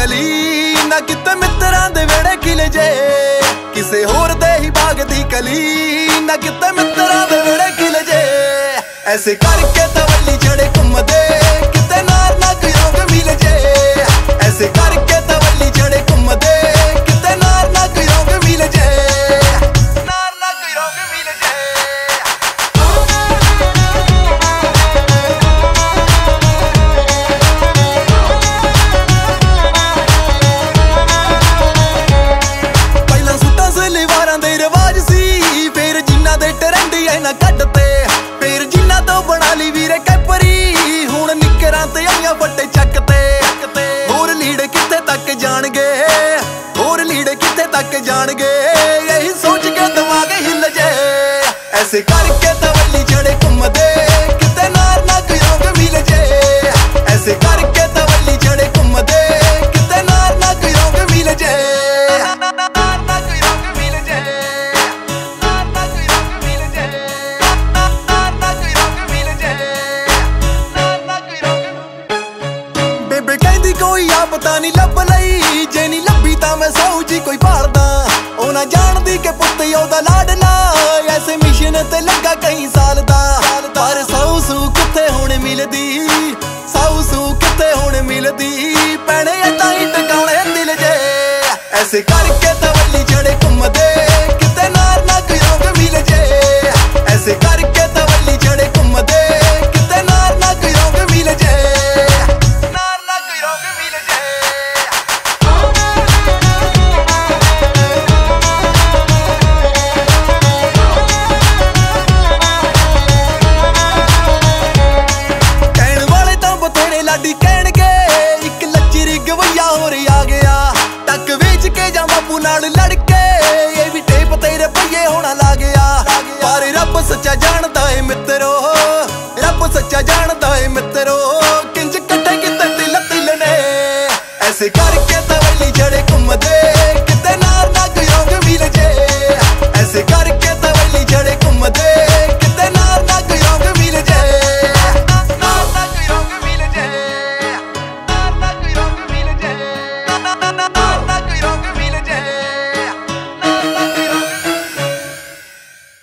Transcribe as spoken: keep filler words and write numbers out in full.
कली ना किते मित्रां दे वेड़े खिले जे किसे होर दे ही बाग दी कली ना किते मित्रां दे वेड़े खिले जे ऐसे करके तवल्ली चढ़े घुमदे किते नार ना कोई रोग मिल जे ऐसे करके तवल्ली चढ़े घुमदे किते नार ना कोई रोग मिल जे नार ना कोई रोग मिल जे पहला सूटां सलवारां दे रिवाज सी फिर जिन्ना दे ट्रेंड ऐ ना कटते फिर जिन्ना तो बना ली वीरे कैपरी हुण निकरां ते आईयां ਵੱਡੇ ਚੱਕ ਤੇ ਹੋਰ ਲੀੜੇ ਕਿੱਥੇ ਤੱਕ ਜਾਣਗੇ ਹੋਰ ਲੀੜੇ ਕਿੱਥੇ ਤੱਕ ਜਾਣਗੇ ਇਹੀ ਸੋਚ ਕੇ ਦਿਮਾਗ ਹਿੱਲ ਜੇ ਐਸੇ ਕਰਕੇ ਤਵੱਲੀ ਚੜੇ ਘੁੰਮਦੇ ਕਿਤੇ ਨਾਰ ਨਾ ਕੋਈ ਰੋਗ ਮਿਲ ਜੇ ਐਸੇ ਕਰਕੇ ਤਵੱਲੀ ਚੜੇ ਘੁੰਮਦੇ ਕਿਤੇ ਨਾਰ ਨਾ ਕੋਈ ਰੋਗ ਮਿਲ ਜੇ ਨਾਰ ਨਾ ਕੋਈ ਰੋਗ ਮਿਲ ਜੇ ਨਾਰ ਨਾ ਕੋਈ ਰੋਗ ਮਿਲ ਜੇ ਨਾਰ ਨਾ ਕੋਈ ਰੋਗ ਮਿਲ ਜੇ ਨਾਰ ਨਾ ਕੋਈ ਰੋਗ ਬੇਬੇ ਕਹਿੰਦੀ ਕੋਈ ਆ ਪਤਾ ਨਹੀਂ ਲੱਭ ਲਈ ਜੇ ਨਹੀਂ ਲੱਭੀ ਤਾਂ ਮੈਂ ਸੌ ਜੀ ਕੋਈ ਭਾਲਦਾ ਉਹ ਨਾ ਜਾਣਦੀ ਕਿ ਪੁੱਤ ਉਹਦਾ ਲਾਡਲਾ ਐਸੇ ਮਿਸ਼ਨ ਤੇ ਲੱਗਾ ਕਈ ਸਾਲ ਦਾ ਪਰ ਸੌ ਸੂ ਕਿੱਥੇ ਹੁਣ ਮਿਲਦੀ ਸੌ ਸੂ ਕਿੱਥੇ ਹੁਣ ਮਿਲਦੀ ਪੈਣੇ ਏਦਾਂ ਹੀ ਟਿਕਾਉਣੇ ਦਿਲ ਜੇ ਐਸੇ ਕਰਕੇ ਤਵੱਲੀ ਚੜੇ ਘੁੰਮਦੇ ਕਿਤੇ ਨਾਰ ਨਾ ਕੋਈ ਰੋਗ ਮਿਲ ਜੇ ਐਸੇ ਕਰਕੇ ਤਵੱਲੀ ਚੜੇ ਘੁੰਮਦੇ ਕਿਤੇ ਨਾਰ ਨਾ ਕੋਈ ਰੋਗ ਮਿਲ ਜੇ ਨਾਰ ਨਾ ਕੋਈ ਰੋਗ ਮਿਲ ਜੇ ਕਹਿਣ ਵਾਲੇ ਤਾਂ ਬਥੇਰੇ ਲਾਡੀ ਕਹਿਣਗੇ ਇੱਕ ਲੱਚਰੀ ਗਵਈਆ ਹੋਰ ਆ ਗਿਆ ਟੱਕ ਵੇਚ ਕੇ ਜਾਂ ਬਾਪੂ ਨਾਲ ਲੜ ਕੇ ਇਹ ਵੀ ਟੇਪ ਤੇਰੇ ਪਈਏ ਹੋਣਾ ਲਾ ਗਿਆ ਪਰ ਰੱਬ ਸੱਚਾ ਜਾਣਦਾ ਏ ਮਿੱਤਰੋ ਰੱਬ ਸੱਚਾ ਜਾਣਦਾ ਏ ਮਿੱਤਰੋ